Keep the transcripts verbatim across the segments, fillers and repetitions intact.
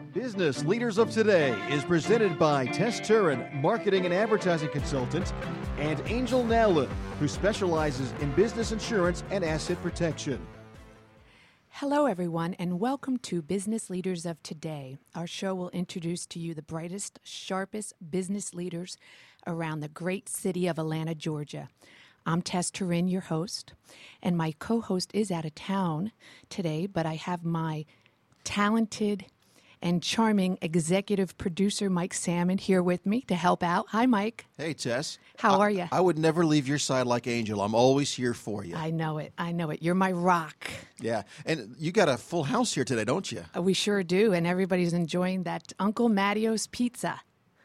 Business Leaders of Today is presented by Tess Turin, marketing and advertising consultant, and Angel Nowlin, who specializes in business insurance and asset protection. Hello, everyone, and welcome to Business Leaders of Today. Our show will introduce to you the brightest, sharpest business leaders around the great city of Atlanta, Georgia. I'm Tess Turin, your host, and my co-host is out of town today, but I have my talented and charming executive producer, Mike Salmon, here with me to help out. Hi, Mike. Hey, Tess. How I, are you? I would never leave your side like Angel. I'm always here for you. I know it. I know it. You're my rock. Yeah, and you got a full house here today, don't you? We sure do, and everybody's enjoying that Uncle Mattio's pizza.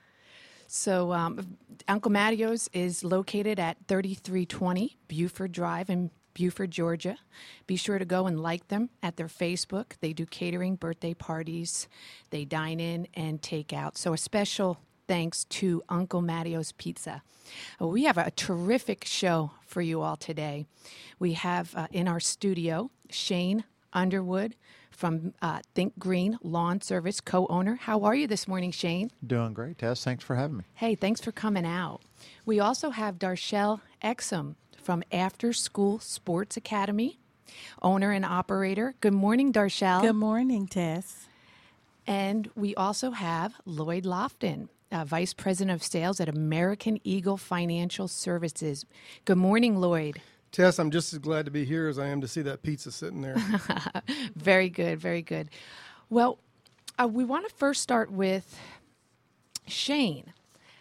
So um, Uncle Mattio's is located at thirty-three twenty Buford Drive in Buford, Georgia. Be sure to go and like them at their Facebook. They do catering, birthday parties. They dine in and take out. So a special thanks to Uncle Mattio's Pizza. Uh, we have a terrific show for you all today. We have uh, in our studio Shane Underwood from uh, Think Green Lawn Service, co-owner. How are you this morning, Shane? Doing great, Tess. Thanks for having me. Hey, thanks for coming out. We also have Darshell Exum from After School Sports Academy, owner and operator. Good morning, Darshell. Good morning, Tess. And we also have Lloyd Lofton, uh, Vice President of Sales at American Eagle Financial Services. Good morning, Lloyd. Tess, I'm just as glad to be here as I am to see that pizza sitting there. Very good, very good. Well, uh, we want to first start with Shane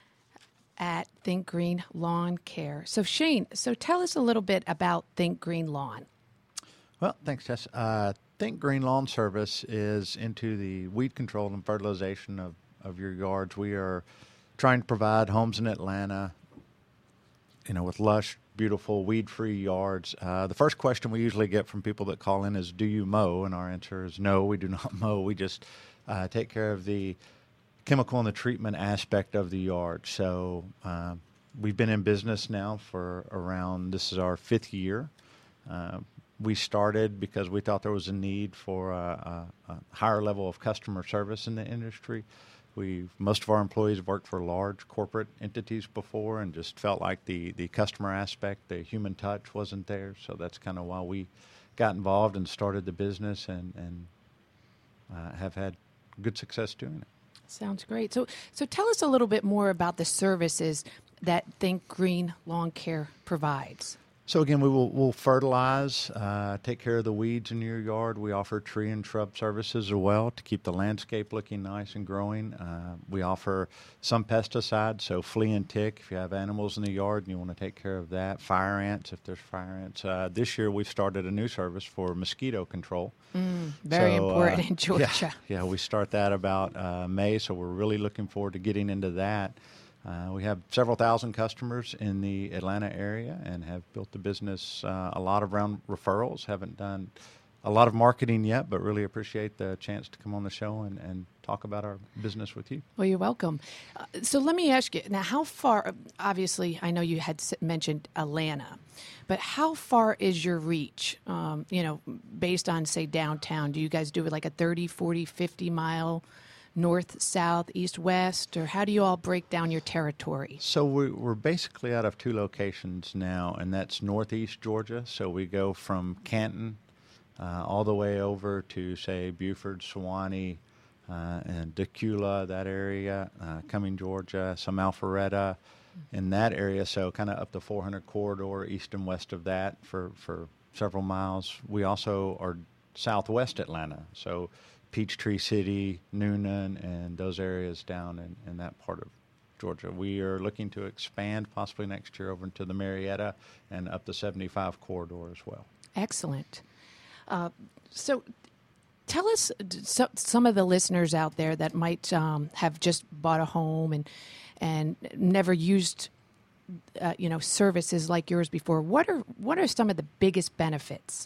at Think Green Lawn Care. So Shane, so tell us a little bit about Think Green Lawn. Well, thanks, Tess. Uh, Think Green Lawn Service is into the weed control and fertilization of, of your yards. We are trying to provide homes in Atlanta, you know, with lush, beautiful, weed-free yards. Uh, the first question we usually get from people that call in is, do you mow? And our answer is no, we do not mow. We just uh, take care of the chemical and the treatment aspect of the yard. So uh, we've been in business now for around, this is our fifth year. Uh, we started because we thought there was a need for a, a, a higher level of customer service in the industry. We most of our employees have worked for large corporate entities before and just felt like the, the customer aspect, the human touch wasn't there. So that's kind of why we got involved and started the business and, and uh, have had good success doing it. Sounds great. So so tell us a little bit more about the services that Think Green Lawn Care provides. So again, we will we'll fertilize, uh, take care of the weeds in your yard. We offer tree and shrub services as well to keep the landscape looking nice and growing. Uh, we offer some pesticides, so flea and tick if you have animals in the yard and you want to take care of that. Fire ants if there's fire ants. Uh, this year we've started a new service for mosquito control. Mm, very so, important uh, in Georgia. Yeah, yeah, we start that about uh, May, so we're really looking forward to getting into that. Uh, we have several thousand customers in the Atlanta area and have built the business uh, a lot around referrals. Haven't done a lot of marketing yet, but really appreciate the chance to come on the show and, and talk about our business with you. Well, you're welcome. Uh, so let me ask you, now how far, obviously I know you had mentioned Atlanta, but how far is your reach, um, you know, based on, say, downtown? Do you guys do it like a thirty, forty, fifty mile north, south, east, west, or how do you all break down your territory? So we, we're basically out of two locations now, and that's northeast Georgia. So we go from Canton uh, all the way over to, say, Buford, Sewanee, uh, and Decula, that area, uh, Cumming, Georgia, some Alpharetta in that area. So kind of up the four hundred corridor, east and west of that for, for several miles. We also are southwest Atlanta, so Peachtree City, Noonan, and those areas down in, in that part of Georgia. We are looking to expand possibly next year over into the Marietta and up the seventy-five corridor as well. Excellent. Uh, so tell us, so, some of the listeners out there that might um, have just bought a home and and never used uh, you know, services like yours before. What are what are some of the biggest benefits?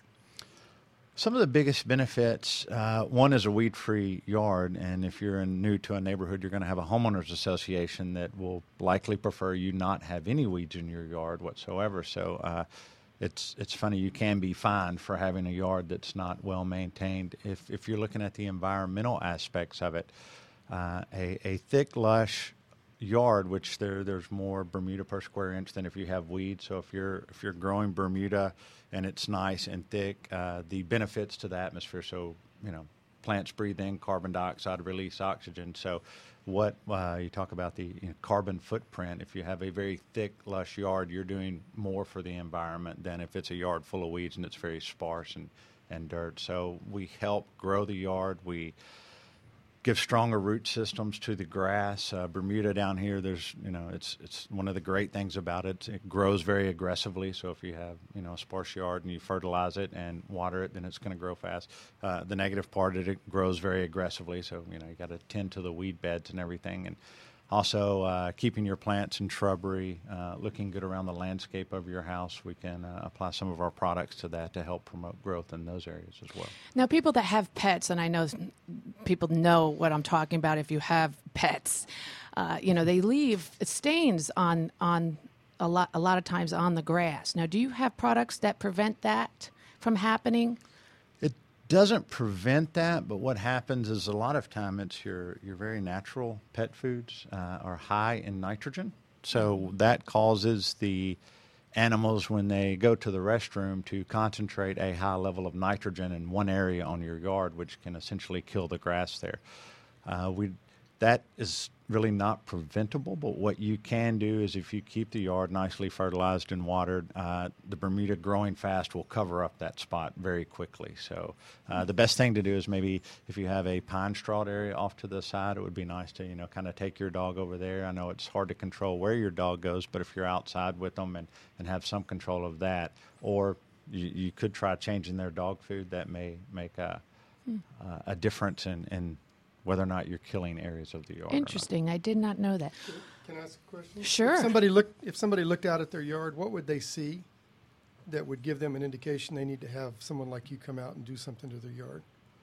Some of the biggest benefits, uh, one is a weed-free yard, and if you're in, new to a neighborhood, you're going to have a homeowners association that will likely prefer you not have any weeds in your yard whatsoever. So uh, it's it's funny, you can be fined for having a yard that's not well maintained. If if you're looking at the environmental aspects of it, uh, a, a thick, lush yard, which there there's more Bermuda per square inch than if you have weeds. So if you're if you're growing Bermuda and it's nice and thick, uh, the benefits to the atmosphere. So you know, plants breathe in carbon dioxide, release oxygen. So what uh, you talk about the you know, carbon footprint. If you have a very thick, lush yard, you're doing more for the environment than if it's a yard full of weeds and it's very sparse and, and dirt. So we help grow the yard. We give stronger root systems to the grass. Uh, Bermuda down here, there's, you know, it's it's one of the great things about it. It grows very aggressively. So if you have, you know, a sparse yard and you fertilize it and water it, then it's going to grow fast. Uh, the negative part is it grows very aggressively. So, you know, you got to tend to the weed beds and everything. And also uh, keeping your plants and shrubbery uh, looking good around the landscape of your house. We can uh, apply some of our products to that to help promote growth in those areas as well. Now, people that have pets, and I know people know what I'm talking about if you have pets, uh, you know, they leave stains on on a lot a lot of times on the grass. Now, do you have products that prevent that from happening? Doesn't prevent that, but what happens is a lot of time it's your your very natural pet foods uh, are high in nitrogen, so that causes the animals when they go to the restroom to concentrate a high level of nitrogen in one area on your yard, which can essentially kill the grass there. Uh, we that is really not preventable, but what you can do is if you keep the yard nicely fertilized and watered, uh, the Bermuda growing fast will cover up that spot very quickly. So uh, the best thing to do is maybe if you have a pine straw area off to the side, it would be nice to, you know, kind of take your dog over there. I know it's hard to control where your dog goes, but if you're outside with them and, and have some control of that, or you, you could try changing their dog food, that may make a, hmm. uh, a difference in, in whether or not you're killing areas of the yard. Interesting. I did not know that. Can I ask a question? Sure. If somebody looked, if somebody looked out at their yard, what would they see that would give them an indication they need to have someone like you come out and do something to their yard?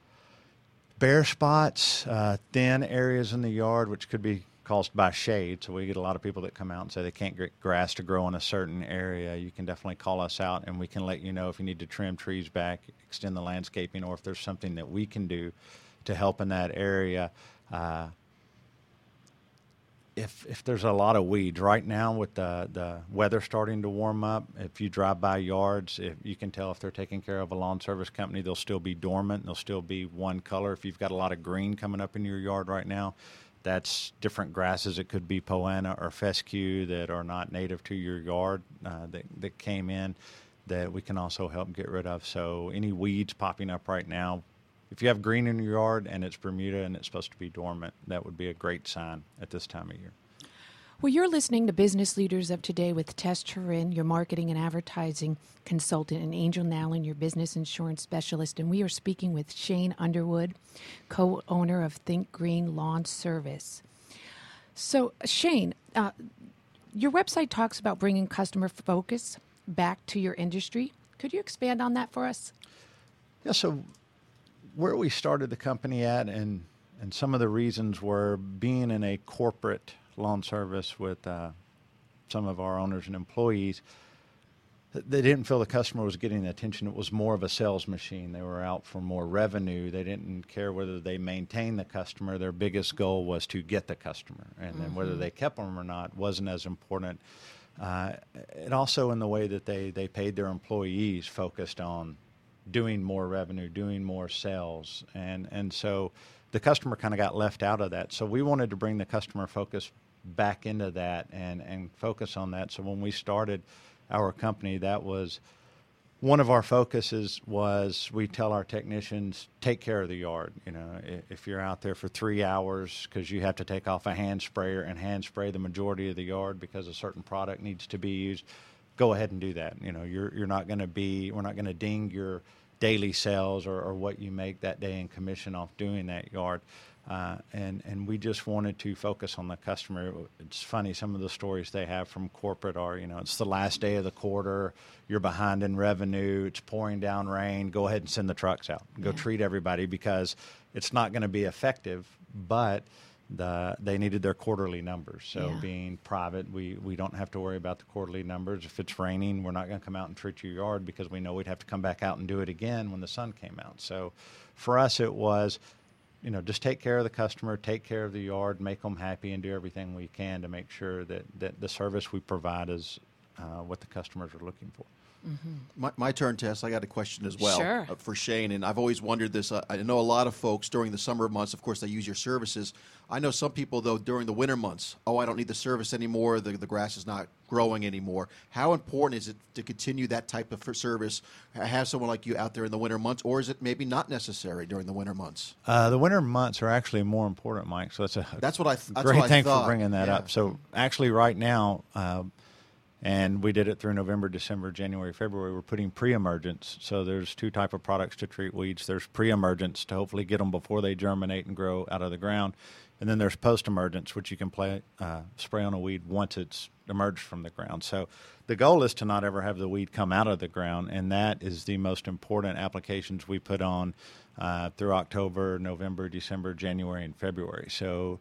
Bare spots, uh, thin areas in the yard, which could be caused by shade. So we get a lot of people that come out and say they can't get grass to grow in a certain area. You can definitely call us out, and we can let you know if you need to trim trees back, extend the landscaping, or if there's something that we can do to help in that area. Uh, if if there's a lot of weeds right now with the, the weather starting to warm up, if you drive by yards, if you can tell if they're taking care of a lawn service company, they'll still be dormant. They'll still be one color. If you've got a lot of green coming up in your yard right now, that's different grasses. It could be poana or fescue that are not native to your yard uh, that, that came in that we can also help get rid of. So any weeds popping up right now, if you have green in your yard and it's Bermuda and it's supposed to be dormant, that would be a great sign at this time of year. Well, you're listening to Business Leaders of Today with Tess Turin, your marketing and advertising consultant, and Angel Nowlin, your business insurance specialist. And we are speaking with Shane Underwood, co-owner of Think Green Lawn Service. So, Shane, uh, your website talks about bringing customer focus back to your industry. Could you expand on that for us? Yeah, so where we started the company at and, and some of the reasons were being in a corporate lawn service with uh, some of our owners and employees, they didn't feel the customer was getting the attention. It was more of a sales machine. They were out for more revenue. They didn't care whether they maintained the customer. Their biggest goal was to get the customer. And mm-hmm. then whether they kept them or not wasn't as important. Uh, it also, in the way that they, they paid their employees, focused on doing more revenue, doing more sales. And, and so the customer kind of got left out of that. So we wanted to bring the customer focus back into that and, and focus on that. So when we started our company, that was one of our focuses was we tell our technicians, take care of the yard. You know, if you're out there for three hours because you have to take off a hand sprayer and hand spray the majority of the yard because a certain product needs to be used, go ahead and do that. You know, you're you're not going to be, we're not going to ding your daily sales or, or what you make that day in commission off doing that yard. Uh, and, and we just wanted to focus on the customer. It's funny, some of the stories they have from corporate are, you know, it's the last day of the quarter, you're behind in revenue, it's pouring down rain, go ahead and send the trucks out. Go yeah. treat everybody because it's not going to be effective, but the they needed their quarterly numbers. So Yeah. being private, we, we don't have to worry about the quarterly numbers. If it's raining, we're not going to come out and treat your yard because we know we'd have to come back out and do it again when the sun came out. So for us, it was, you know, just take care of the customer, take care of the yard, make them happy, and do everything we can to make sure that, that the service we provide is uh, what the customers are looking for. My, my turn, Tess. I got a question as well Sure. uh, for Shane, and I've always wondered this. Uh, I know a lot of folks during the summer months, of course, they use your services. I know some people, though, during the winter months, oh, I don't need the service anymore. The, the grass is not growing anymore. How important is it to continue that type of service, have someone like you out there in the winter months, or is it maybe not necessary during the winter months? Uh, the winter months are actually more important, Mike. So that's a That's what I th- that's great what I thing thought. for bringing that Yeah. up. So actually, right now, uh, and we did it through November, December, January, February. We're putting pre-emergence. So there's two type of products to treat weeds. There's pre-emergence to hopefully get them before they germinate and grow out of the ground, and then there's post-emergence, which you can play, uh, spray on a weed once it's emerged from the ground. So the goal is to not ever have the weed come out of the ground, and that is the most important applications we put on uh, through October, November, December, January, and February. So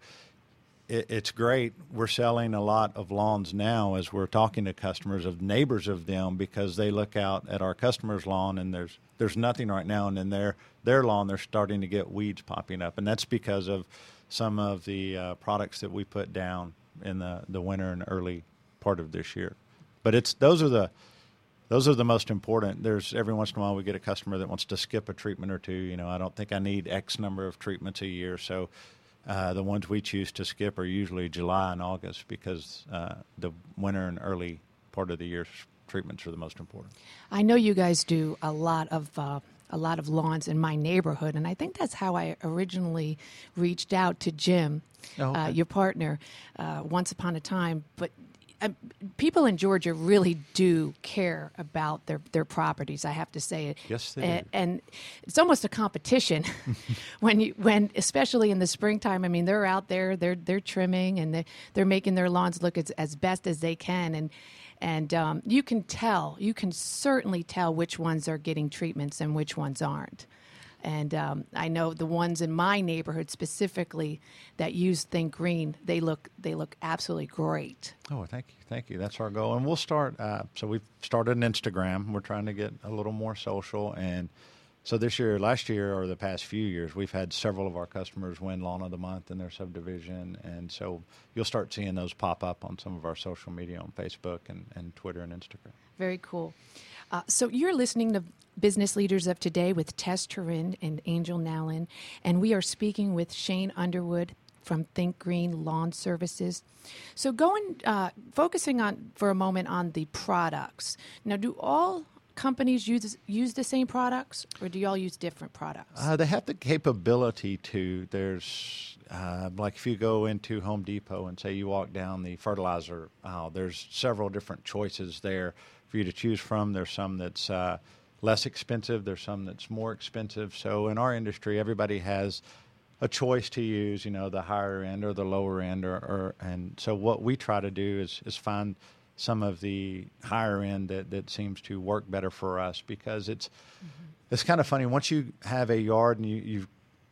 it, it's great. We're selling a lot of lawns now as we're talking to customers, of neighbors of them, because they look out at our customer's lawn and there's there's nothing right now, and in their their lawn they're starting to get weeds popping up, and that's because of some of the uh, products that we put down in the, the winter and early part of this year. But it's those are the those are the most important. There's every once in a while we get a customer that wants to skip a treatment or two. You know, I don't think I need X number of treatments a year, so uh, the ones we choose to skip are usually July and August, because uh, the winter and early part of the year treatments are the most important. I know you guys do a lot of uh, a lot of lawns in my neighborhood, and I think that's how I originally reached out to Jim, Oh, okay. uh, your partner, uh, once upon a time. But uh, people in Georgia really do care about their, their properties, I have to say. Yes, they and, do. and it's almost a competition when you when especially in the springtime. I mean, they're out there, they're they're trimming, and they they're making their lawns look as, as best as they can, and and um, you can tell, you can certainly tell which ones are getting treatments and which ones aren't. And um, I know the ones in my neighborhood specifically that use Think Green, they look they look absolutely great. Oh, thank you, thank you. That's our goal, and we'll start. Uh, so we've started an Instagram. We're trying to get a little more social, and so this year, last year, or the past few years, we've had several of our customers win Lawn of the Month in their subdivision, and so you'll start seeing those pop up on some of our social media on Facebook and, and Twitter and Instagram. Very cool. Uh, so you're listening to Business Leaders of Today with Tess Turin and Angel Nowlin, and we are speaking with Shane Underwood from Think Green Lawn Services. So going, uh, focusing on for a moment on the products. Now, do all companies use use the same products, or do y'all use different products? Uh, they have the capability to. There's uh, like if you go into Home Depot and say you walk down the fertilizer aisle, there's several different choices there for you to choose from. There's some that's uh, less expensive. There's some that's more expensive. So in our industry, everybody has a choice to use, you know, the higher end or the lower end, or, or and so what we try to do is is find some of the higher end that, that seems to work better for us, because it's mm-hmm. it's kind of funny. Once you have a yard and you, you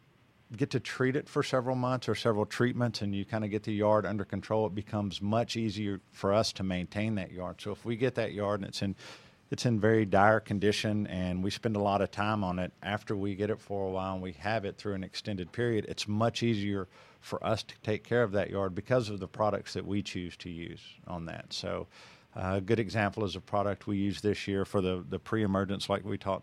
get to treat it for several months or several treatments, and you kind of get the yard under control, it becomes much easier for us to maintain that yard. So if we get that yard and it's in it's in very dire condition and we spend a lot of time on it, after we get it for a while and we have it through an extended period, it's much easier for us to take care of that yard because of the products that we choose to use on that. So uh, a good example is a product we used this year for the, the pre-emergence, like we talked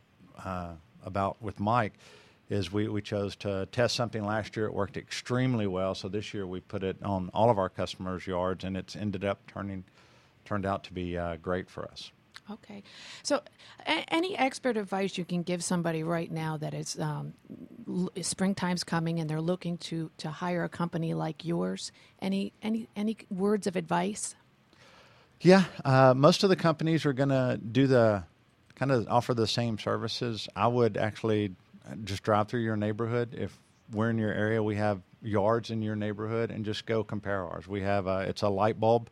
uh, about with Mike, is we, we chose to test something last year. It worked extremely well. So this year we put it on all of our customers' yards, and it's ended up turning turned out to be uh, great for us. Okay. So a- any expert advice you can give somebody right now that is um, l- springtime's coming and they're looking to, to hire a company like yours? Any any any words of advice? Yeah, uh, most of the companies are going to do the kind of offer the same services. I would actually just drive through your neighborhood. If we're in your area, we have yards in your neighborhood, and just go compare ours. We have a, it's a light bulb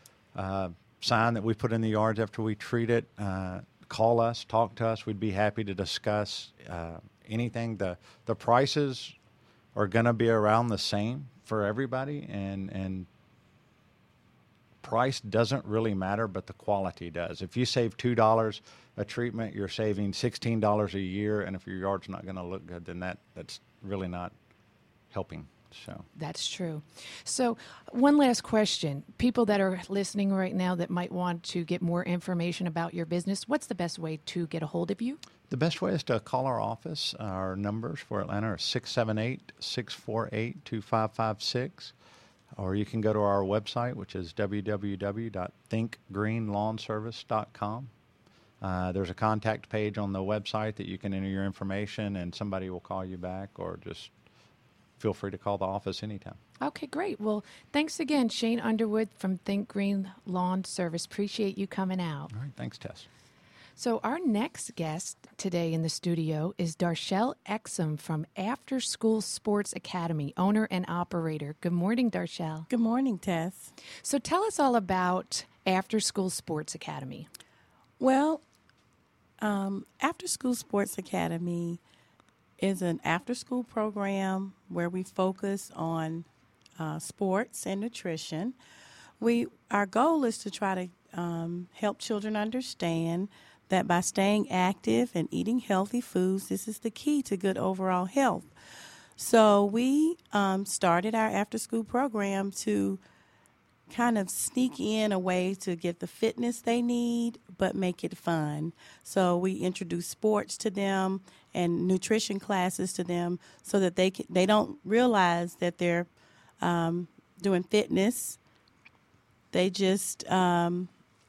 uh, sign that we put in the yards after we treat it. Uh, call us, talk to us. We'd be happy to discuss uh, anything. The the prices are going to be around the same for everybody, and and price doesn't really matter, but the quality does. If you save two dollars a treatment, you're saving sixteen dollars a year, and if your yard's not going to look good, then that that's really not helping. So That's true. So one last question. People that are listening right now that might want to get more information about your business, what's the best way to get a hold of you? the best way is to call our office. Our numbers for Atlanta are six seven eight, six four eight, two five five six. Or you can go to our website, which is w w w dot think green lawn service dot com. Uh, there's a contact page on the website that you can enter your information, and somebody will call you back, or just feel free to call the office anytime. Okay, great. Well, thanks again, Shane Underwood from Think Green Lawn Service. Appreciate you coming out. All right. Thanks, Tess. So our next guest today in the studio is Darshell Exum from After School Sports Academy, owner and operator. Good morning, Darshell. Good morning, Tess. So tell us all about After School Sports Academy. Well, um, After School Sports Academy is an after-school program where we focus on uh, sports and nutrition. We our goal is to try to um, help children understand that by staying active and eating healthy foods, this is the key to good overall health. So we um, started our after-school program to kind of sneak in a way to get the fitness they need, but make it fun. So we introduce sports to them and nutrition classes to them so that they can, they don't realize that they're um, doing fitness. They just um,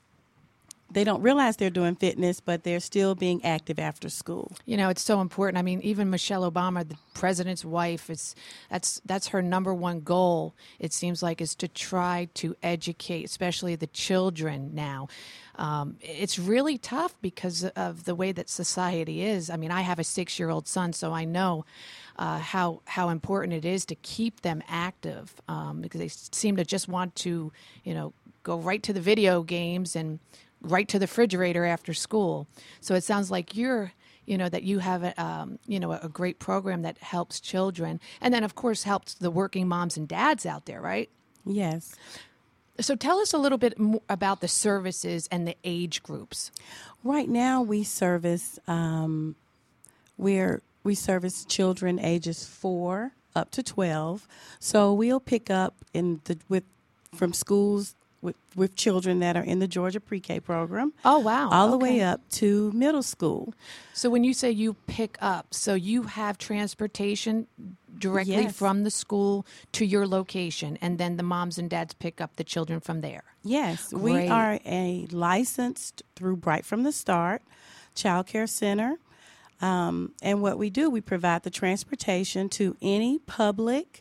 they don't realize they're doing fitness, but they're still being active after school. You know, it's so important. I mean, even Michelle Obama, the president's wife, is that's that's her number one goal, it seems like, is to try to educate, especially the children now. Um, it's really tough because of the way that society is. I mean, I have a six-year-old son, so I know uh, how how important it is to keep them active um, because they seem to just want to, you know, go right to the video games and right to the refrigerator after school. So it sounds like you're, you know, that you have a, um, you know, a great program that helps children, and then of course helps the working moms and dads out there, right? Yes. So tell us a little bit more about the services and the age groups. Right now, we service um, we're we service children ages four up to twelve. So we'll pick up in the with from schools with with children that are in the Georgia Pre-K program. Oh, wow. All the Okay. way up to middle school. So when you say you pick up, so you have transportation directly Yes. from the school to your location, and then the moms and dads pick up the children from there. Yes, we Great. are a licensed through Bright from the Start Child Care Center. Um, and what we do, we provide the transportation to any public,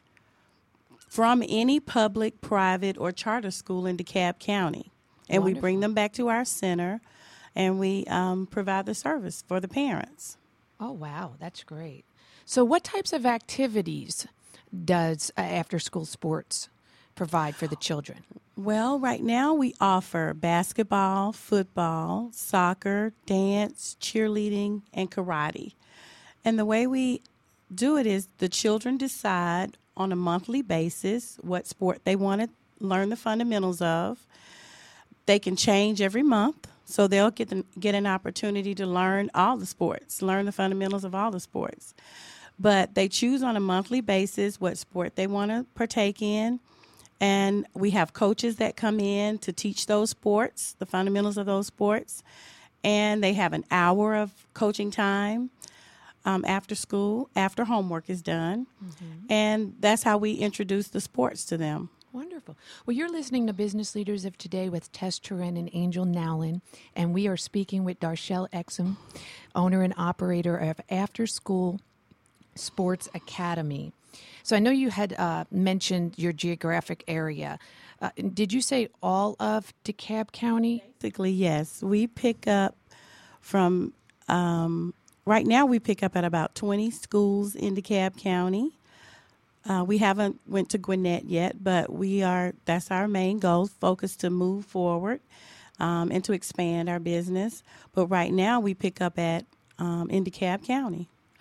from any public, private, or charter school in DeKalb County. And we bring Wonderful. them back to our center, and we um, provide the service for the parents. Oh, wow. That's great. So what types of activities does uh, After School Sports provide for the children? Well, right now we offer basketball, football, soccer, dance, cheerleading, and karate. And the way we do it is the children decide on a monthly basis what sport they want to learn the fundamentals of. They can change every month, so they'll get the, get an opportunity to learn all the sports, learn the fundamentals of all the sports. But they choose on a monthly basis what sport they want to partake in. And we have coaches that come in to teach those sports, the fundamentals of those sports. And they have an hour of coaching time um, after school, after homework is done. Mm-hmm. And that's how we introduce the sports to them. Wonderful. Well, you're listening to Business Leaders of Today with Tess Turin and Angel Nowlin, and we are speaking with Darshell Exum, owner and operator of After School Sports Academy. So I know you had uh, mentioned your geographic area. Uh, did you say all of DeKalb County? Basically, yes. We pick up from, um, right now we pick up at about twenty schools in DeKalb County. Uh, we haven't went to Gwinnett yet, but we are, that's our main goal, focus to move forward um, and to expand our business. But right now we pick up at um, in DeKalb County.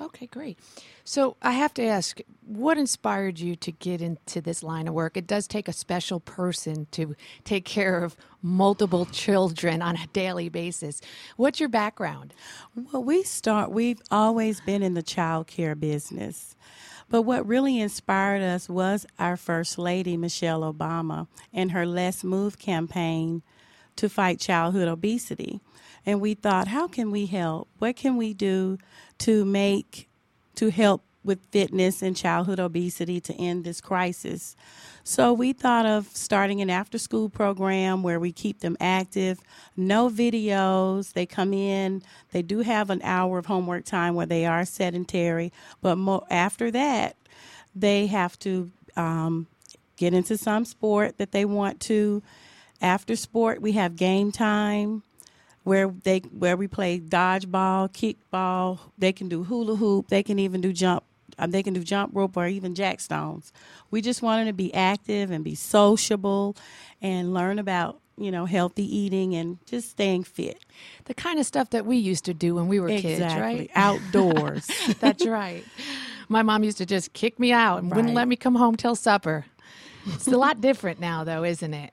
Okay, great. So I have to ask, what inspired you to get into this line of work? It does take a special person to take care of multiple children on a daily basis. What's your background? Well, we start, we've always been in the child care business. But what really inspired us was our First Lady, Michelle Obama, and her Let's Move campaign to fight childhood obesity. And we thought, how can we help? What can we do to make, to help with fitness and childhood obesity to end this crisis? So we thought of starting an after-school program where we keep them active, no videos. They come in, they do have an hour of homework time where they are sedentary, but mo- after that, they have to um, get into some sport that they want to. After sport, we have game time, where they where we play dodgeball, kickball. They can do hula hoop. They can even do jump. Um, they can do jump rope or even jackstones. We just want them to be active and be sociable, and learn about you know healthy eating and just staying fit. The kind of stuff that we used to do when we were kids, Exactly. right? Outdoors. That's right. My mom used to just kick me out and wouldn't Right. let me come home till supper. It's a lot different now, though, isn't it?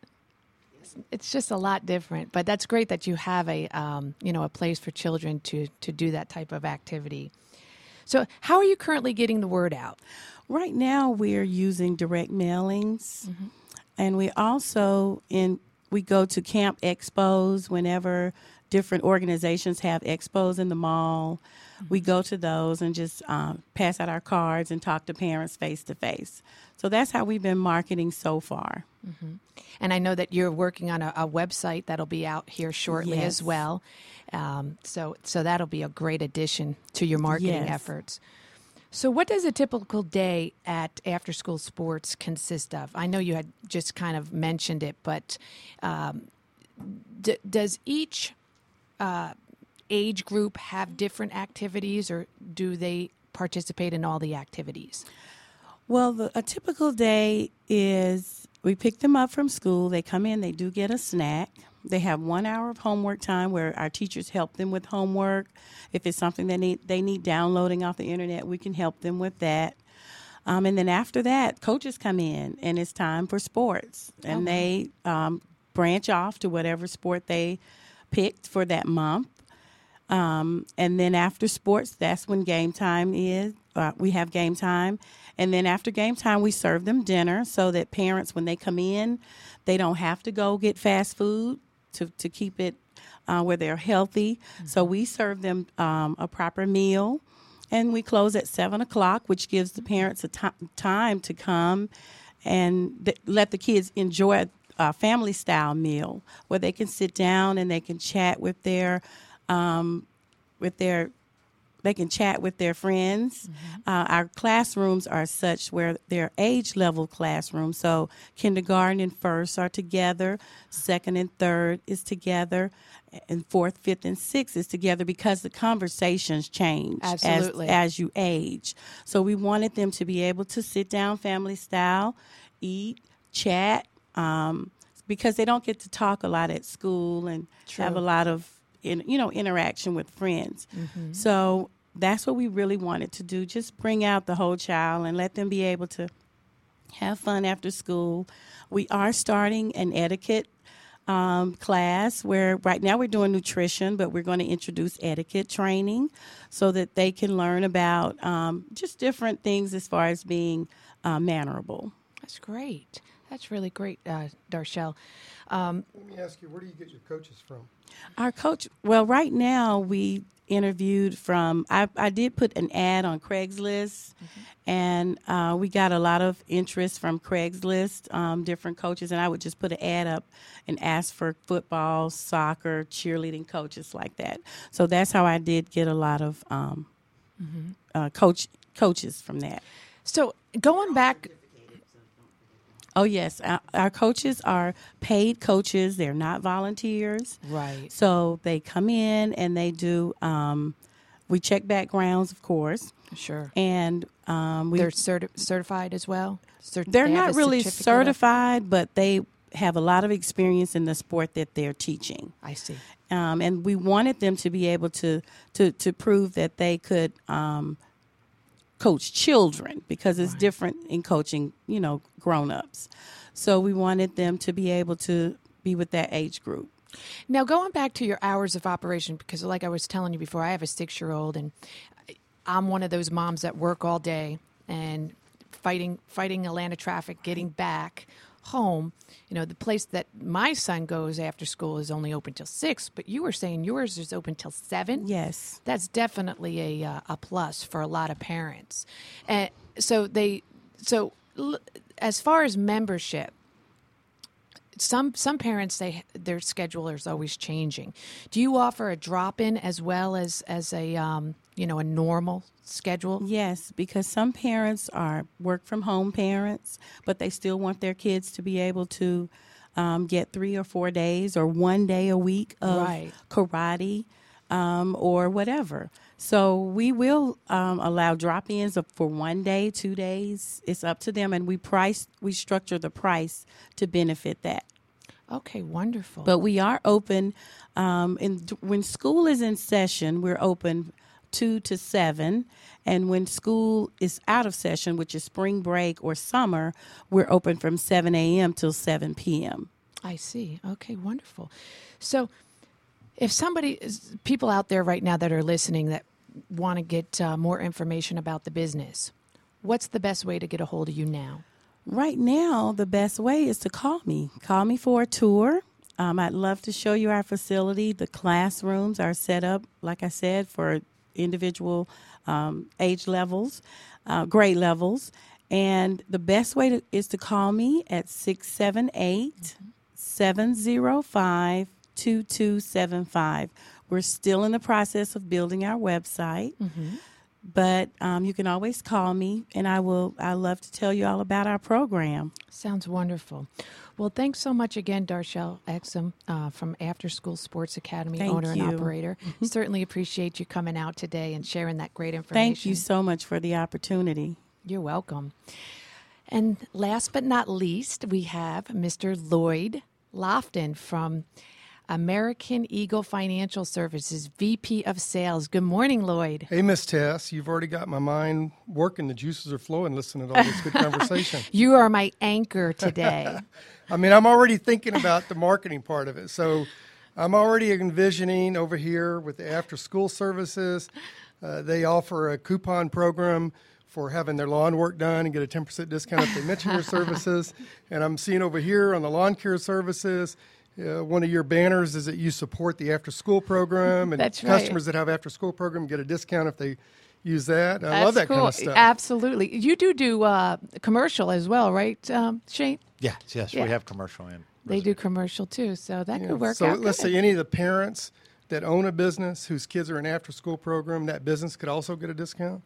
It's just a lot different, but that's great that you have a um, you know a place for children to to do that type of activity. So, how are you currently getting the word out? Right now, we're using direct mailings, Mm-hmm. and we also in we go to camp expos whenever different organizations have expos in the mall. We go to those and just um, pass out our cards and talk to parents face to face. So that's how we've been marketing so far. And I know that you're working on a, a website that'll be out here shortly Yes. as well. Um, so, so that'll be a great addition to your marketing Yes. efforts. So, what does a typical day at After School Sports consist of? I know you had just kind of mentioned it, but um, d- does each uh, age group have different activities, or do they participate in all the activities? Well, the, a typical day is we pick them up from school. They come in, they do get a snack. They have one hour of homework time where our teachers help them with homework. If it's something they need, they need downloading off the internet, we can help them with that. Um, and then after that, coaches come in, and it's time for sports. And Oh, wow. they um, branch off to whatever sport they picked for that month. Um, and then after sports, that's when game time is. Uh, we have game time. And then after game time, we serve them dinner so that parents, when they come in, they don't have to go get fast food to, to keep it uh, where they're healthy. Mm-hmm. So we serve them um, a proper meal. And we close at seven o'clock, which gives the parents a t- time to come and th- let the kids enjoy a family-style meal where they can sit down and they can chat with their Um, with their, they can chat with their friends. Mm-hmm. Uh, our classrooms are such where they're age level classrooms. So kindergarten and first are together, second and third is together, and fourth, fifth, and sixth is together because the conversations change Absolutely. as as you age. So we wanted them to be able to sit down family style, eat, chat, um, because they don't get to talk a lot at school and True. have a lot of in, you know, interaction with friends. Mm-hmm. So that's what we really wanted to do, just bring out the whole child and let them be able to have fun after school. We are starting an etiquette um, class where right now we're doing nutrition, but we're going to introduce etiquette training so that they can learn about um, just different things as far as being uh, mannerable. That's great. That's really great, uh, Darshell. Um, Let me ask you, where do you get your coaches from? Our coach, well, right now we interviewed from, I, I did put an ad on Craigslist, mm-hmm. and uh, we got a lot of interest from Craigslist, um, different coaches, and I would just put an ad up and ask for football, soccer, cheerleading coaches like that. So that's how I did get a lot of um, mm-hmm. uh, coach coaches from that. so going back... Oh, yes. Our, our coaches are paid coaches. They're not volunteers. Right. So they come in and they do, um, we check backgrounds, of course. Sure. And um, we, They're certi- certified as well? Cert- they're they have not a really certificate of- certified, but they have a lot of experience in the sport that they're teaching. I see. Um, and we wanted them to be able to, to, to prove that they could um, coach children because it's different in coaching, you know, grown-ups. So we wanted them to be able to be with that age group. Now, going back to your hours of operation, because like I was telling you before, I have a six-year-old, and I'm one of those moms that work all day and fighting fighting Atlanta traffic, getting back home. You know, the place that my son goes after school is only open till six, but you were saying yours is open till seven? Yes. That's definitely a uh, a plus for a lot of parents. And so they so l- as far as membership, Some some parents, they their schedule is always changing. Do you offer a drop-in as well as as a um, you know a normal schedule? Yes, because some parents are work from home parents, but they still want their kids to be able to um, get three or four days or one day a week of Right. karate um, or whatever. So we will um, allow drop-ins of- for one day, two days. It's up to them, and we price we structure the price to benefit that. Okay, wonderful. But we are open um, in when school is in session. We're open two to seven, and when school is out of session, which is spring break or summer, we're open from seven a.m. till seven p.m. I see. Okay, wonderful. So, if somebody, is, people out there right now that are listening that want to get uh, more information about the business, what's the best way to get a hold of you now? Right now, the best way is to call me. Call me for a tour. Um, I'd love to show you our facility. The classrooms are set up, like I said, for individual um, age levels, uh, grade levels. And the best way to, is to call me at six seven eight, seven zero five, two two seven five. We're still in the process of building our website. Mm-hmm. But um, you can always call me, and I will. I love to tell you all about our program. Sounds wonderful. Well, thanks so much again, Darshell Exum uh, from After School Sports Academy, Thank owner you. and operator. Certainly appreciate you coming out today and sharing that great information. Thank you so much for the opportunity. You're welcome. And last but not least, we have Mister Lloyd Lofton from American Eagle Financial Services, V P of Sales. Good morning, Lloyd. Hey, Miss Tess, you've already got my mind working. The juices are flowing listening to all this good conversation. You are my anchor today. I mean, I'm already thinking about the marketing part of it. So I'm already envisioning over here with the after-school services. Uh, they offer a coupon program for having their lawn work done and get a ten percent discount if they mention your services. And I'm seeing over here on the lawn care services, Uh, one of your banners is that you support the after-school program, and That's right. customers that have after-school program get a discount if they use that. I That's love that cool. kind of stuff. Absolutely. You do do uh, commercial as well, right, um, Shane? Yes, yes, Yeah. we have commercial in. They do commercial too, so that Yeah. could work so out let's good. say any of the parents that own a business whose kids are in after-school program, that business could also get a discount.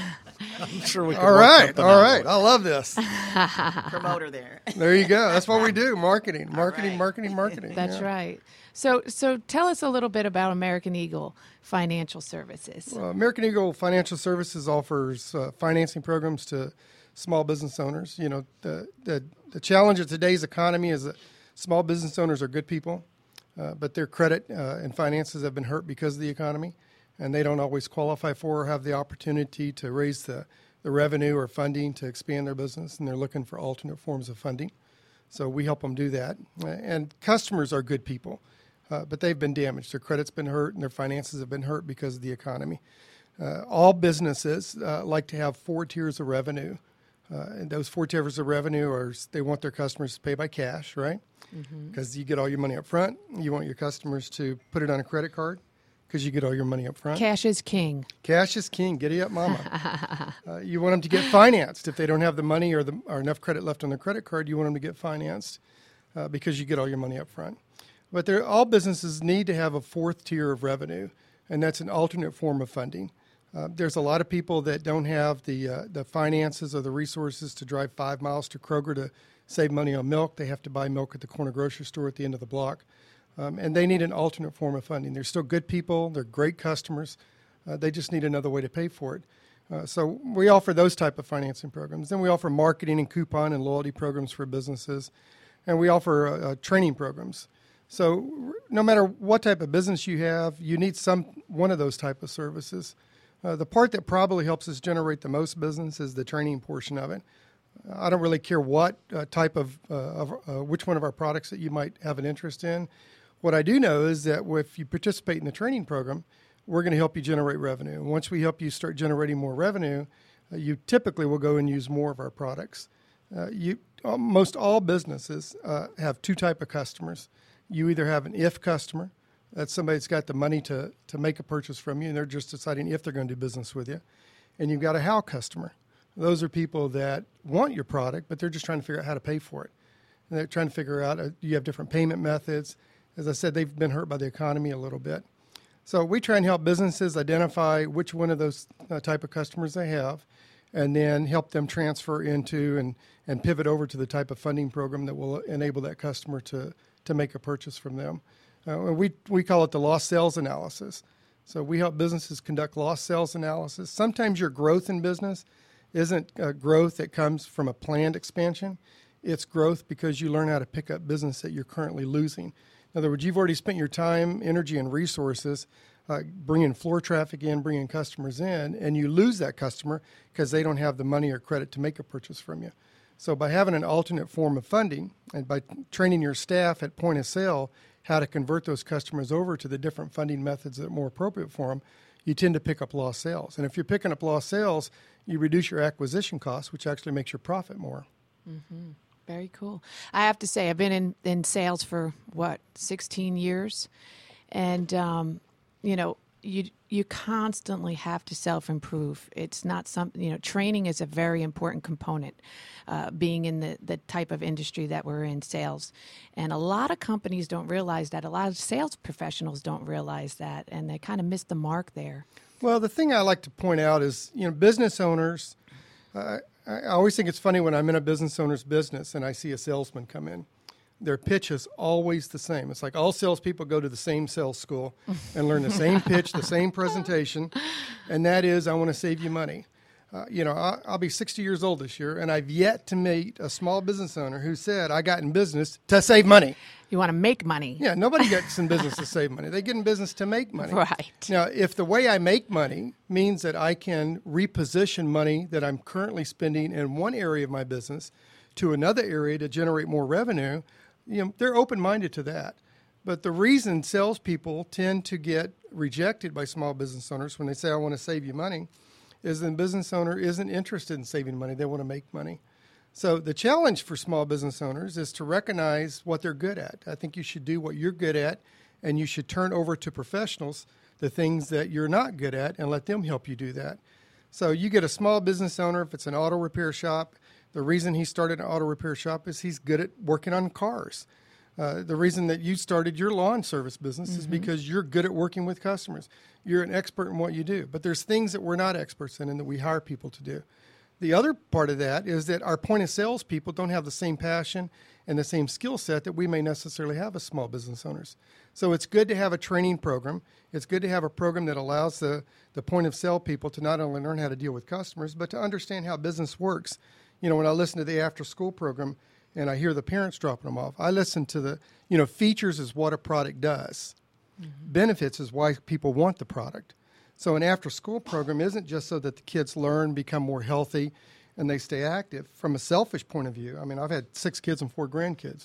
I'm sure we can All work right, something all out. right. I love this. Promoter there. There you go. That's what we do: marketing, marketing, right. marketing, marketing. That's Yeah. right. So, so tell us a little bit about American Eagle Financial Services. Uh, American Eagle Financial Services offers uh, financing programs to small business owners. You know, the, the the challenge of today's economy is that small business owners are good people, uh, but their credit uh, and finances have been hurt because of the economy, and they don't always qualify for or have the opportunity to raise the, the revenue or funding to expand their business, and they're looking for alternate forms of funding. So we help them do that. Uh, And customers are good people, uh, but they've been damaged. Their credit's been hurt, and their finances have been hurt because of the economy. Uh, all businesses uh, like to have four tiers of revenue. Uh, and those four tiers of revenue are they want their customers to pay by cash, right? Because you get all your money up front. You want your customers to put it on a credit card because you get all your money up front. Cash is king. Cash is king. Giddy up, mama. uh, you want them to get financed. If they don't have the money or, the, or enough credit left on their credit card, you want them to get financed uh, because you get all your money up front. But they're, all businesses need to have a fourth tier of revenue, and that's an alternate form of funding. Uh, there's a lot of people that don't have the uh, the finances or the resources to drive five miles to Kroger to save money on milk. They have to buy milk at the corner grocery store at the end of the block. Um, and they need an alternate form of funding. They're still good people. They're great customers. Uh, they just need another way to pay for it. Uh, so we offer those type of financing programs. Then we offer marketing and coupon and loyalty programs for businesses. And we offer uh, uh, training programs. So no matter what type of business you have, you need some one of those type of services. Uh, the part that probably helps us generate the most business is the training portion of it. I don't really care what uh, type of, uh, of uh, which one of our products that you might have an interest in. What I do know is that if you participate in the training program, we're going to help you generate revenue. And once we help you start generating more revenue, uh, you typically will go and use more of our products. Uh, you, almost all businesses uh, have two type of customers. You either have an if customer, that's somebody that's got the money to, to make a purchase from you, and they're just deciding if they're going to do business with you. And you've got a how customer. Those are people that want your product, but they're just trying to figure out how to pay for it. And they're trying to figure out, uh, you have different payment methods. As I said, they've been hurt by the economy a little bit. So we try and help businesses identify which one of those uh, type of customers they have, and then help them transfer into and, and pivot over to the type of funding program that will enable that customer to, to make a purchase from them. Uh, we, we call it the lost sales analysis. So we help businesses conduct lost sales analysis. Sometimes your growth in business isn't a growth that comes from a planned expansion. It's growth because you learn how to pick up business that you're currently losing. In other words, you've already spent your time, energy, and resources uh, bringing floor traffic in, bringing customers in, and you lose that customer because they don't have the money or credit to make a purchase from you. So by having an alternate form of funding and by training your staff at point of sale how to convert those customers over to the different funding methods that are more appropriate for them, you tend to pick up lost sales. And if you're picking up lost sales, you reduce your acquisition costs, which actually makes your profit more. Mm-hmm. Very cool. I have to say, I've been in, in sales for, what, sixteen years? And, um, you know, you you constantly have to self-improve. It's not something, you know, training is a very important component, uh, being in the, the type of industry that we're in, sales. And a lot of companies don't realize that. A lot of sales professionals don't realize that, and they kind of miss the mark there. Well, the thing I like to point out is, you know, business owners, uh, I always think it's funny when I'm in a business owner's business and I see a salesman come in. Their pitch is always the same. It's like all salespeople go to the same sales school and learn the same pitch, the same presentation, and that is, I want to save you money. Uh, you know, I, I'll be sixty years old this year, and I've yet to meet a small business owner who said, I got in business to save money. You want to make money. Yeah, nobody gets in business to save money. They get in business to make money. Right. Now, if the way I make money means that I can reposition money that I'm currently spending in one area of my business to another area to generate more revenue, you know, they're open-minded to that. But the reason salespeople tend to get rejected by small business owners when they say, I want to save you money, is the business owner isn't interested in saving money. They want to make money. So the challenge for small business owners is to recognize what they're good at. I think you should do what you're good at, and you should turn over to professionals the things that you're not good at and let them help you do that. So you get a small business owner, if it's an auto repair shop, the reason he started an auto repair shop is he's good at working on cars. Uh, the reason that you started your lawn service business mm-hmm. is because you're good at working with customers. You're an expert in what you do. But there's things that we're not experts in and that we hire people to do. The other part of that is that our point of sales people don't have the same passion and the same skill set that we may necessarily have as small business owners. So it's good to have a training program. It's good to have a program that allows the, the point of sale people to not only learn how to deal with customers, but to understand how business works. You know, when I listen to the after-school program and I hear the parents dropping them off, I listen to the, you know, features is what a product does. Mm-hmm. Benefits is why people want the product. So an after-school program isn't just so that the kids learn, become more healthy, and they stay active. From a selfish point of view, I mean, I've had six kids and four grandkids.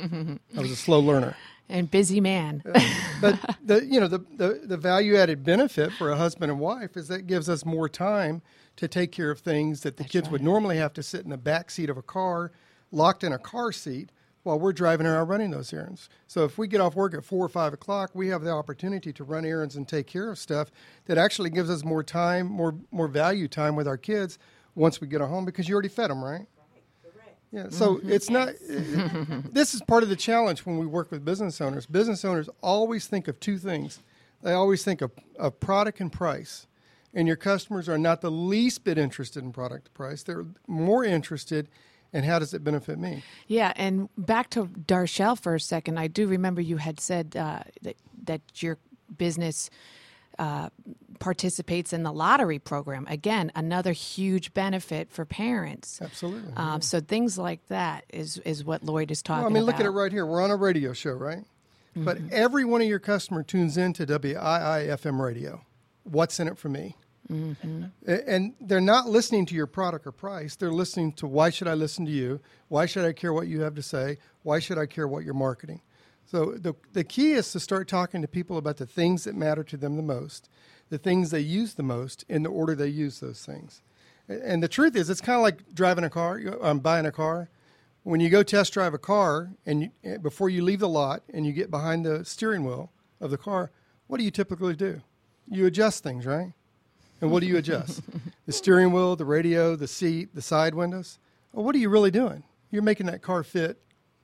I was a slow learner. And busy man. uh, but, the you know, the, the, the value-added benefit for a husband and wife is that it gives us more time to take care of things that the That's kids right. would normally have to sit in the back seat of a car, locked in a car seat, while we're driving around running those errands. So if we get off work at four or five o'clock, we have the opportunity to run errands and take care of stuff that actually gives us more time, more more value time with our kids once we get home because you already fed them, right? Yeah. So mm-hmm. it's not. It, this is part of the challenge when we work with business owners. Business owners always think of two things. They always think of, of product and price. And your customers are not the least bit interested in product and price. They're more interested and how does it benefit me? Yeah, and back to Darshell for a second. I do remember you had said uh, that that your business uh, participates in the lottery program. Again, another huge benefit for parents. Absolutely. Um, yeah. So things like that is is what Lloyd is talking about. Well, I mean, look at it right here. We're on a radio show, right? Mm-hmm. But every one of your customer tunes in to W I I F M radio. What's in it for me? Mm-hmm. And they're not listening to your product or price. They're listening to, why should I listen to you? Why should I care what you have to say? Why should I care what you're marketing? So the the key is to start talking to people about the things that matter to them the most, the things they use the most, in the order they use those things. And the truth is, it's kind of like driving a car, um, buying a car. When you go test drive a car, and you, before you leave the lot and you get behind the steering wheel of the car, what do you typically do? You adjust things, right? And what do you adjust? The steering wheel, the radio, the seat, the side windows. Well, what are you really doing? You're making that car fit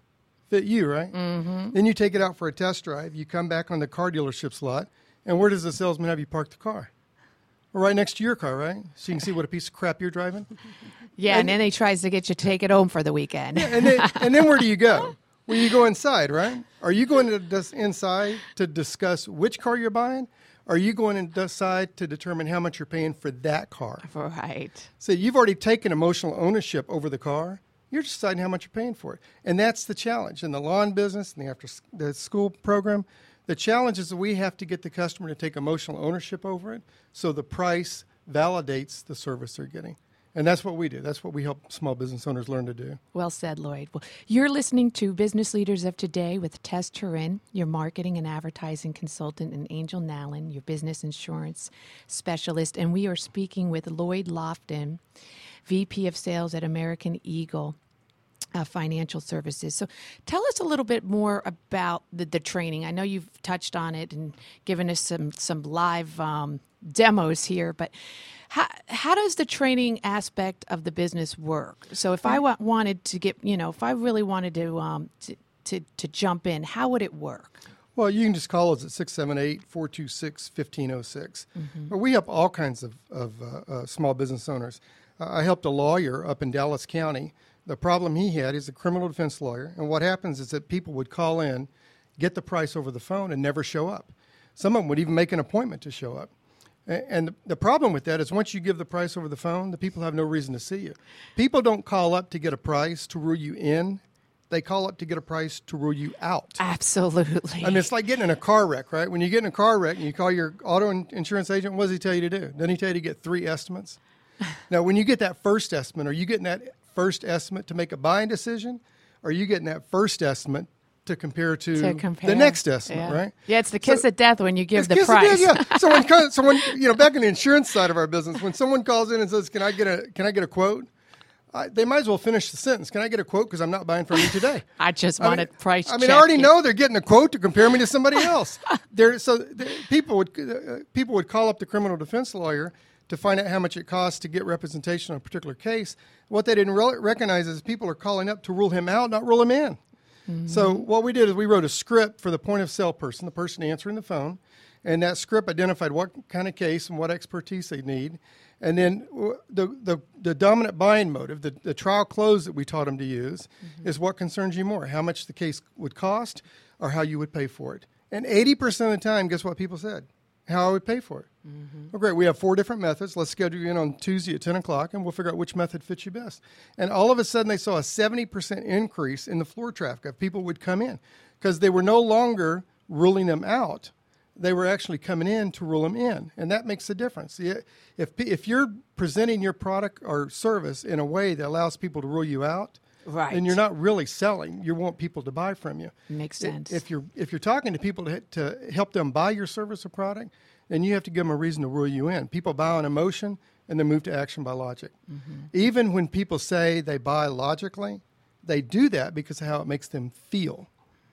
fit you, right? Mm-hmm. Then you take it out for a test drive. You come back on the car dealership's lot, and where does the salesman have you park the car? Well, right next to your car, right? So you can see what a piece of crap you're driving. Yeah, and, and then he tries to get you to take it home for the weekend. Yeah, and then, and then where do you go? Well, you go inside, right? Are you going to dis- inside to discuss which car you're buying? Or are you going to decide to determine how much you're paying for that car? Right. So you've already taken emotional ownership over the car. You're just deciding how much you're paying for it. And that's the challenge. In the lawn business and the after the school program, the challenge is that we have to get the customer to take emotional ownership over it so the price validates the service they're getting. And that's what we do. That's what we help small business owners learn to do. Well said, Lloyd. Well, you're listening to Business Leaders of Today with Tess Turin, your marketing and advertising consultant, and Angel Nallen, your business insurance specialist. And we are speaking with Lloyd Lofton, V P of Sales at American Eagle uh, Financial Services. So tell us a little bit more about the, the training. I know you've touched on it and given us some, some live um, demos here, but how, how does the training aspect of the business work? So if I wa- wanted to get, you know, if I really wanted to, um, to, to, to jump in, how would it work? Well, you can just call us at six seven eight, four two six, one five zero six. Mm-hmm. But we help all kinds of, of uh, uh, small business owners. Uh, I helped a lawyer up in Dallas County. The problem he had is a criminal defense lawyer. And what happens is that people would call in, get the price over the phone, and never show up. Some of them would even make an appointment to show up. And the problem with that is once you give the price over the phone, the people have no reason to see you. People don't call up to get a price to rule you in. They call up to get a price to rule you out. Absolutely. I mean, it's like getting in a car wreck, right? When you get in a car wreck and you call your auto insurance agent, what does he tell you to do? Doesn't he tell you to get three estimates? Now, when you get that first estimate, are you getting that first estimate to make a buying decision? Or are you getting that first estimate to compare to, to compare. the next estimate, yeah. right? Yeah, it's the kiss so, of death when you give the kiss price. Of death, yeah. So when someone, you know, back in the insurance side of our business, when someone calls in and says, "Can I get a Can I get a quote?" I, they might as well finish the sentence. Can I get a quote? Because I'm not buying from you today. I just I want mean, a price. I mean, check. I already know they're getting a quote to compare me to somebody else. There, so there, people would uh, people would call up the criminal defense lawyer to find out how much it costs to get representation on a particular case. What they didn't re- recognize is people are calling up to rule him out, not rule him in. Mm-hmm. So what we did is we wrote a script for the point of sale person, the person answering the phone, and that script identified what kind of case and what expertise they need. And then the the, the dominant buying motive, the, the trial close that we taught them to use, mm-hmm. is what concerns you more, how much the case would cost or how you would pay for it. And eighty percent of the time, guess what people said? How I would pay for it. Mm-hmm. Well, great. We have four different methods. Let's schedule you in on Tuesday at ten o'clock, and we'll figure out which method fits you best. And all of a sudden, they saw a seventy percent increase in the floor traffic of people would come in because they were no longer ruling them out. They were actually coming in to rule them in, and that makes a difference. If, if you're presenting your product or service in a way that allows people to rule you out, right, then you're not really selling. You want people to buy from you. Makes sense. If you're if you're talking to people to, to help them buy your service or product, then you have to give them a reason to rule you in. People buy on emotion and then move to action by logic. Mm-hmm. Even when people say they buy logically, they do that because of how it makes them feel.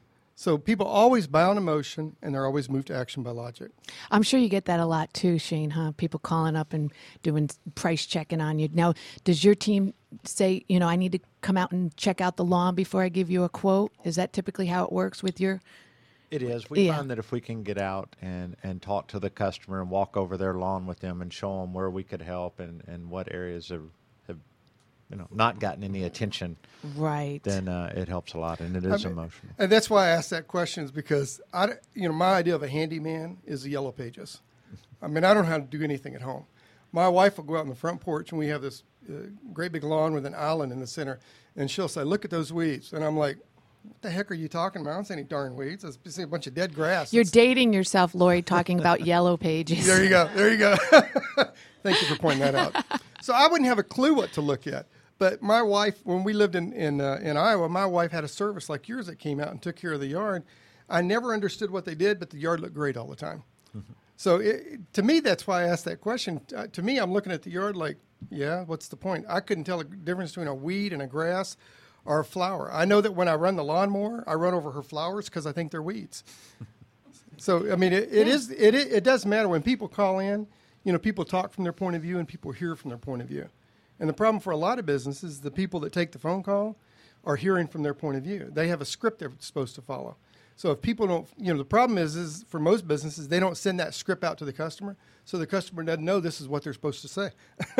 So people always buy on emotion, and they're always moved to action by logic. I'm sure you get that a lot too, Shane, huh? People calling up and doing price checking on you. Now, does your team say, you know, I need to come out and check out the lawn before I give you a quote? Is that typically how it works with your... It is. We yeah. find that if we can get out and, and talk to the customer and walk over their lawn with them and show them where we could help and, and what areas have, have you know, not gotten any attention, right, then uh, it helps a lot, and it is I mean, emotional. And that's why I asked that question is because, I, you know, my idea of a handyman is the Yellow Pages. I mean, I don't know how to do anything at home. My wife will go out on the front porch, and we have this uh, great big lawn with an island in the center, and she'll say, "Look at those weeds." And I'm like, what the heck are you talking about? I don't see any darn weeds. I see a bunch of dead grass. You're It's- dating yourself, Lloyd, talking about yellow pages. There you go. There you go. Thank you for pointing that out. So I wouldn't have a clue what to look at. But my wife, when we lived in in, uh, in Iowa, my wife had a service like yours that came out and took care of the yard. I never understood what they did, but the yard looked great all the time. Mm-hmm. So it, to me, that's why I asked that question. Uh, to me, I'm looking at the yard like, yeah, what's the point? I couldn't tell the difference between a weed and a grass or a flower. I know that when I run the lawnmower, I run over her flowers because I think they're weeds. So, I mean, it, it Yeah. is it, it it does matter when people call in. You know, people talk from their point of view and people hear from their point of view. And the problem for a lot of businesses, the people that take the phone call are hearing from their point of view. They have a script they're supposed to follow. So if people don't, you know, the problem is, is for most businesses, they don't send that script out to the customer. So the customer doesn't know this is what they're supposed to say.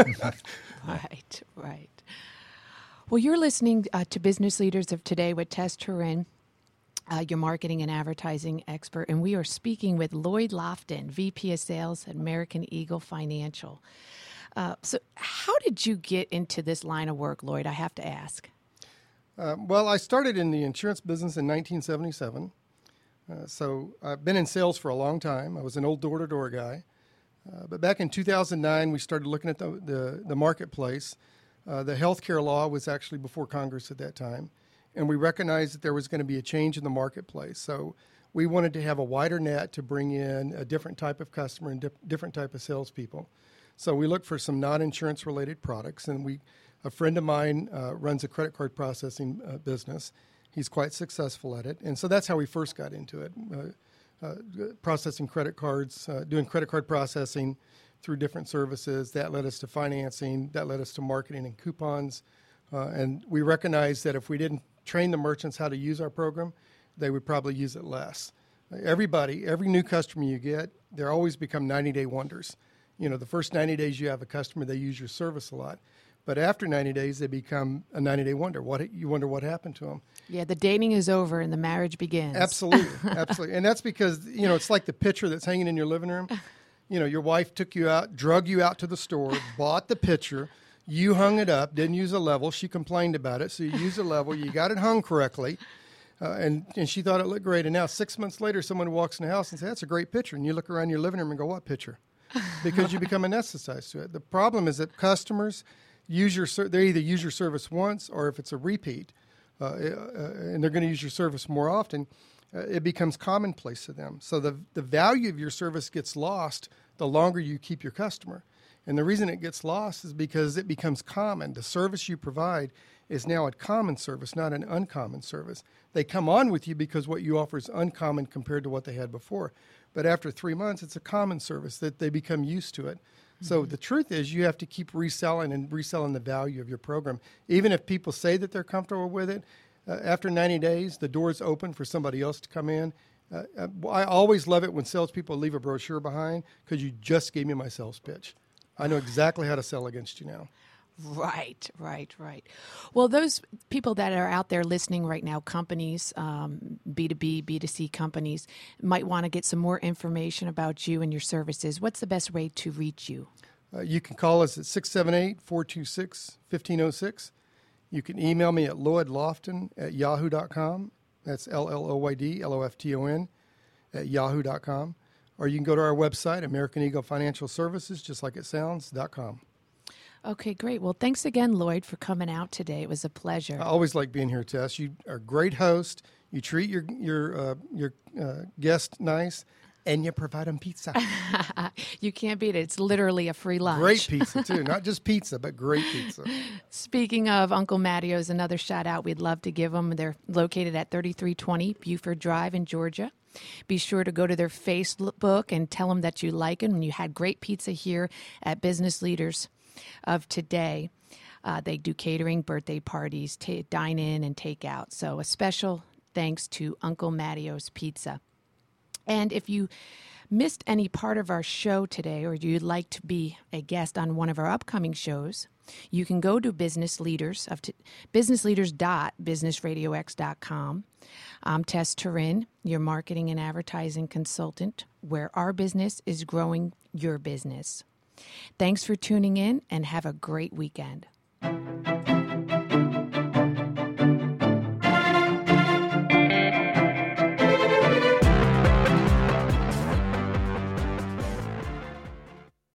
Right, right. Well, you're listening uh, to Business Leaders of Today with Tess Turin, uh, your marketing and advertising expert, and we are speaking with Lloyd Lofton, V P of Sales at American Eagle Financial. Uh, so how did you get into this line of work, Lloyd? I have to ask. Um, well, I started in the insurance business in nineteen seventy-seven. Uh, so I've been in sales for a long time. I was an old door-to-door guy. Uh, but back in two thousand nine, we started looking at the, the, the marketplace. Uh, the healthcare law was actually before Congress at that time. And we recognized that there was going to be a change in the marketplace. So we wanted to have a wider net to bring in a different type of customer and dif- different type of salespeople. So we looked for some non-insurance related products. And we, a friend of mine uh, runs a credit card processing uh, business. He's quite successful at it. And so that's how we first got into it, uh, uh, processing credit cards, uh, doing credit card processing through different services. That led us to financing. That led us to marketing and coupons. Uh, and we recognized that if we didn't train the merchants how to use our program, they would probably use it less. Everybody, every new customer you get, they're always become ninety-day wonders. You know, the first ninety days you have a customer, they use your service a lot. But after ninety days, they become a ninety-day wonder. What you wonder what happened to them. Yeah, the dating is over and the marriage begins. Absolutely, absolutely. And that's because, you know, it's like the picture that's hanging in your living room. You know, your wife took you out, drug you out to the store, bought the picture. You hung it up, didn't use a level. She complained about it, so you used a level. You got it hung correctly, uh, and, and she thought it looked great. And now six months later, someone walks in the house and says, that's a great picture. And you look around your living room and go, what picture? Because you become anesthetized to it. The problem is that customers use your ser- they either use your service once or if it's a repeat, uh, uh, and they're going to use your service more often, uh, it becomes commonplace to them. So the the value of your service gets lost the longer you keep your customer. And the reason it gets lost is because it becomes common. The service you provide is now a common service, not an uncommon service. They come on with you because what you offer is uncommon compared to what they had before. But after three months, it's a common service that they become used to it. Mm-hmm. So the truth is you have to keep reselling and reselling the value of your program. Even if people say that they're comfortable with it, uh, after ninety days, the door's open for somebody else to come in. Uh, I always love it when salespeople leave a brochure behind because you just gave me my sales pitch. I know exactly how to sell against you now. Right, right, right. Well, those people that are out there listening right now, companies, um, B two B, B two C companies, might want to get some more information about you and your services. What's the best way to reach you? Uh, you can call us at six seven eight, four two six, one five zero six. You can email me at lloyd lofton at yahoo dot com. That's L L O Y D L O F T O N at yahoo dot com. Or you can go to our website, American Eagle Financial Services, just like it sounds, dot com. Okay, great. Well, thanks again, Lloyd, for coming out today. It was a pleasure. I always like being here, Tess. You are a great host. You treat your your uh, your uh, guest nice, and you provide them pizza. You can't beat it. It's literally a free lunch. Great pizza, too. Not just pizza, but great pizza. Speaking of Uncle Mattio's, another shout out we'd love to give them. They're located at thirty-three twenty Buford Drive in Georgia. Be sure to go to their Facebook and tell them that you like them and you had great pizza here at Business Leaders of Today. Uh, they do catering, birthday parties, t- dine in and take out. So a special thanks to Uncle Mattio's Pizza. And if you missed any part of our show today or you'd like to be a guest on one of our upcoming shows, you can go to Business Leaders of t- business leaders dot business radio x dot com. I'm Tess Turin, your marketing and advertising consultant, where our business is growing your business. Thanks for tuning in and have a great weekend.